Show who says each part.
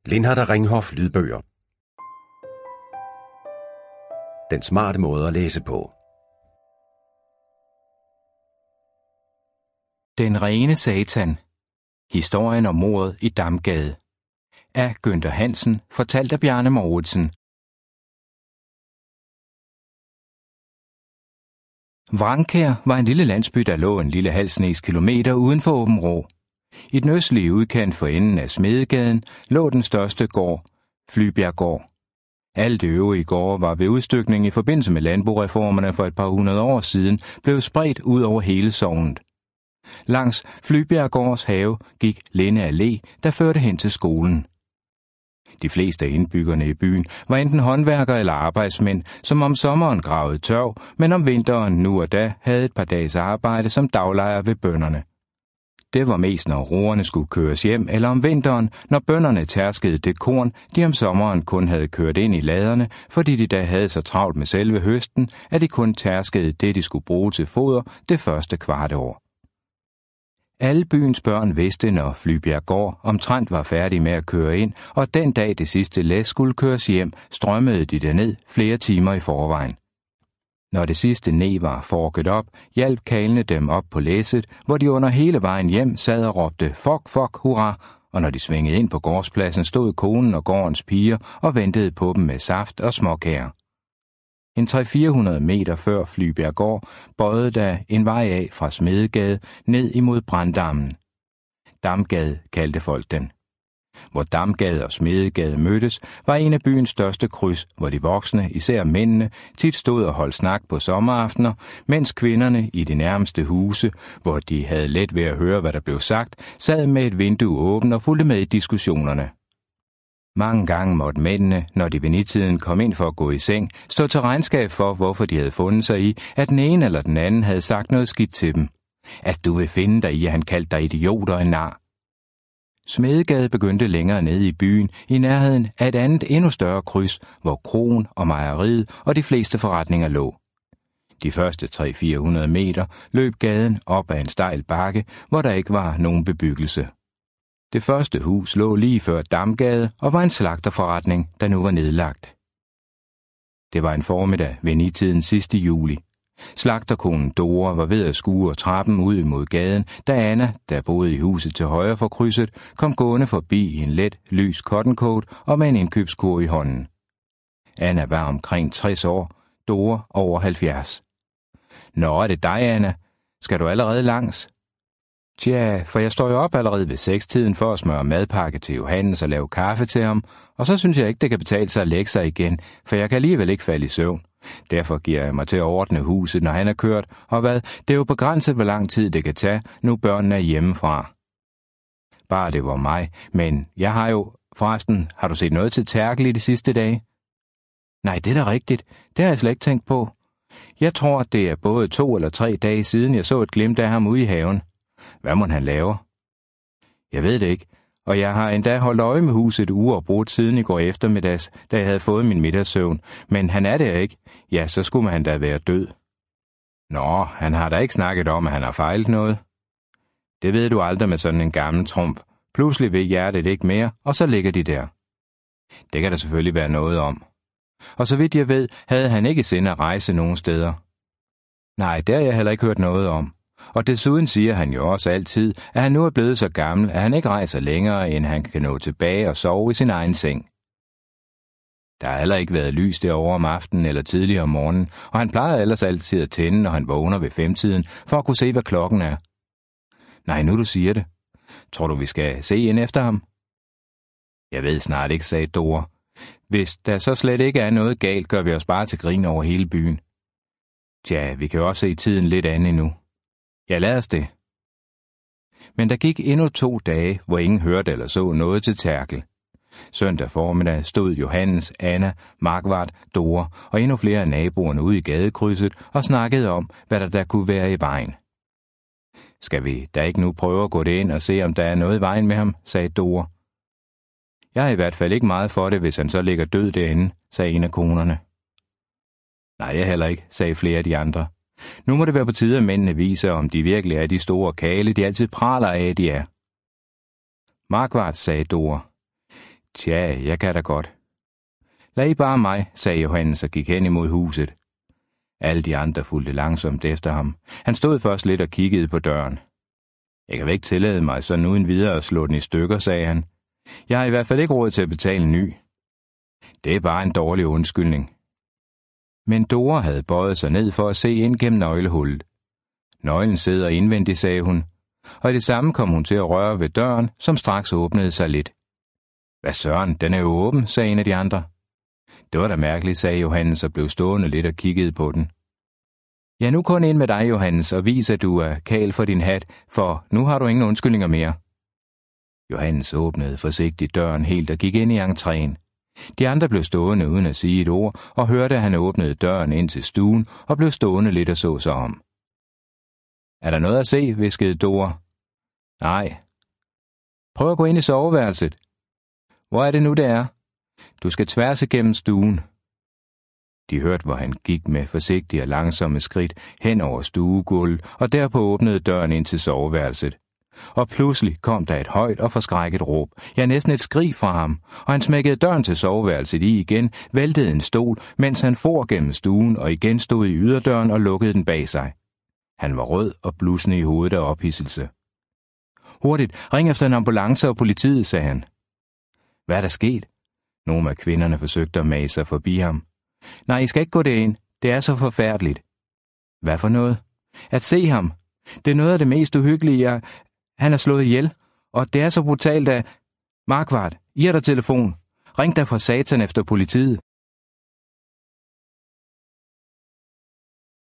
Speaker 1: Lindhardt og Ringhof lydbøger. Den smarte måde at læse på.
Speaker 2: Den rene satan. Historien om mordet i Damgade. Af Günther Hansen, fortalt af Bjarne Mouridsen. Vrangkær var en lille landsby, der lå en lille halv snes kilometer uden for Aabenraa. I den østlige udkant for enden af Smedegaden lå den største gård, Flybjerggård. Alle de øvrige gårde var ved udstykning i forbindelse med landboreformerne for et par hundrede år siden blevet spredt ud over hele sognet. Langs Flybjerggårds have gik Linde Allé, der førte hen til skolen. De fleste af indbyggerne i byen var enten håndværkere eller arbejdsmænd, som om sommeren gravede tørv, men om vinteren nu og da havde et par dages arbejde som daglejer ved bønderne. Det var mest, når roerne skulle køres hjem, eller om vinteren, når bønderne tærskede det korn, de om sommeren kun havde kørt ind i laderne, fordi de da havde så travlt med selve høsten, at de kun tærskede det, de skulle bruge til foder det første kvarte år. Alle byens børn vidste, når Flybjerggård omtrent var færdig med at køre ind, og den dag det sidste læs skulle køres hjem, strømmede de derned flere timer i forvejen. Når det sidste ne var forket op, hjalp kalene dem op på læsset, hvor de under hele vejen hjem sad og råbte fuck, fuck, hurra, og når de svingede ind på gårdspladsen, stod konen og gårdens piger og ventede på dem med saft og småkager. En 300-400 meter før Flybjerggård bøjede der en vej af fra Smedegade ned imod Branddammen. Damgade kaldte folk den. Hvor Damgade og Smedegade mødtes, var en af byens største kryds, hvor de voksne, især mændene, tit stod og holdt snak på sommeraftener, mens kvinderne i de nærmeste huse, hvor de havde let ved at høre, hvad der blev sagt, sad med et vindue åbent og fulgte med i diskussionerne. Mange gange måtte mændene, når de ved nitiden kom ind for at gå i seng, stå til regnskab for, hvorfor de havde fundet sig i, at den ene eller den anden havde sagt noget skidt til dem. At du vil finde dig i, at han kaldte dig idiot og en nar. Smedegade begyndte længere nede i byen, i nærheden af et andet endnu større kryds, hvor kroen og mejeriet og de fleste forretninger lå. De første 300-400 meter løb gaden op ad en stejl bakke, hvor der ikke var nogen bebyggelse. Det første hus lå lige før Damgade og var en slagterforretning, der nu var nedlagt. Det var en formiddag ved nitiden sidste juli. Slagterkonen Dora var ved at skue trappen ud imod gaden, da Anna, der boede i huset til højre for krydset, kom gående forbi i en let, lys cottoncoat og med en indkøbskurv i hånden. Anna var omkring 60 år, Dora over 70. Nå, er det dig, Anna? Skal du allerede langs? Tja, for jeg står jo op allerede ved 6-tiden for at smøre madpakke til Johannes og lave kaffe til ham, og så synes jeg ikke, det kan betale sig at lægge sig igen, for jeg kan alligevel ikke falde i søvn. Derfor giver jeg mig til at ordne huset, når han er kørt, og hvad, det er jo begrænset, hvor lang tid det kan tage, nu børnene er hjemmefra. Bare det var mig, men jeg har jo, forresten, har du set noget til Terkel i de sidste dage? Nej, det er da rigtigt, det har jeg slet ikke tænkt på. Jeg tror, det er både 2 eller 3 dage siden, jeg så et glimt af ham ude i haven. Hvad må han lave? Jeg ved det ikke, og jeg har endda holdt øje med huset uafbrudt siden i går eftermiddags, da jeg havde fået min middagssøvn, men han er der ikke. Ja, så skulle han da være død. Nå, han har da ikke snakket om, at han har fejlet noget. Det ved du aldrig med sådan en gammel trumf. Pludselig ved hjertet ikke mere, og så ligger de der. Det kan der selvfølgelig være noget om. Og så vidt jeg ved, havde han ikke sind at rejse nogen steder. Nej, det har jeg heller ikke hørt noget om. Og desuden siger han jo også altid, at han nu er blevet så gammel, at han ikke rejser længere, end han kan nå tilbage og sove i sin egen seng. Der har heller ikke været lys derovre om aftenen eller tidligere om morgenen, og han plejer ellers altid at tænde, når han vågner ved 5-tiden, for at kunne se, hvad klokken er. Nej, nu du siger det. Tror du, vi skal se ind efter ham? Jeg ved snart ikke, sagde Dora. Hvis der så slet ikke er noget galt, gør vi os bare til grin over hele byen. Tja, vi kan jo også se tiden lidt an endnu. Ja, lad os det. Men der gik endnu 2 dage, hvor ingen hørte eller så noget til Terkel. Søndag formiddag stod Johannes, Anna, Markvart, Dora og endnu flere af naboerne ude i gadekrydset og snakkede om, hvad der kunne være i vejen. Skal vi da ikke nu prøve at gå det ind og se, om der er noget i vejen med ham, sagde Dora. Jeg er i hvert fald ikke meget for det, hvis han så ligger død derinde, sagde en af konerne. Nej, jeg heller ikke, sagde flere af de andre. Nu må det være på tide, at mændene viser, om de virkelig er de store kale, de altid praler af, de er. Markvart, sagde Dora. Tja, jeg kan da godt. Lad I bare mig, sagde Johannes og gik hen imod huset. Alle de andre fulgte langsomt efter ham. Han stod først lidt og kiggede på døren. Jeg kan vel ikke tillade mig sådan uden videre at slå den i stykker, sagde han. Jeg har i hvert fald ikke råd til at betale en ny. Det er bare en dårlig undskyldning. Men Dora havde bøjet sig ned for at se ind gennem nøglehullet. Nøglen sidder indvendigt, sagde hun, og i det samme kom hun til at røre ved døren, som straks åbnede sig lidt. Hvad søren, den er jo åben, sagde en af de andre. Det var da mærkeligt, sagde Johannes og blev stående lidt og kiggede på den. Ja, nu kun ind med dig, Johannes, og vis, at du er kal for din hat, for nu har du ingen undskyldninger mere. Johannes åbnede forsigtigt døren helt og gik ind i entréen. De andre blev stående uden at sige et ord, og hørte, at han åbnede døren ind til stuen og blev stående lidt og så sig om. Er der noget at se, hviskede Dora. Nej. Prøv at gå ind i soveværelset. Hvor er det nu, det er? Du skal tværs igennem stuen. De hørte, hvor han gik med forsigtige og langsomme skridt hen over stuegulvet, og derpå åbnede døren ind til soveværelset. Og pludselig kom der et højt og forskrækket råb, ja næsten et skrig fra ham, og han smækkede døren til soveværelset i igen, væltede en stol, mens han for gennem stuen og igen stod i yderdøren og lukkede den bag sig. Han var rød og blussende i hovedet af ophidselse. Hurtigt, ring efter en ambulance og politiet, sagde han. Hvad er der sket? Nogle af kvinderne forsøgte at mase sig forbi ham. Nej, I skal ikke gå derind. Det er så forfærdeligt. Hvad for noget? At se ham. Det er noget af det mest uhyggelige, han er slået ihjel, og det er så brutalt, at... Markvart, I har der telefon. Ring der fra satan efter politiet.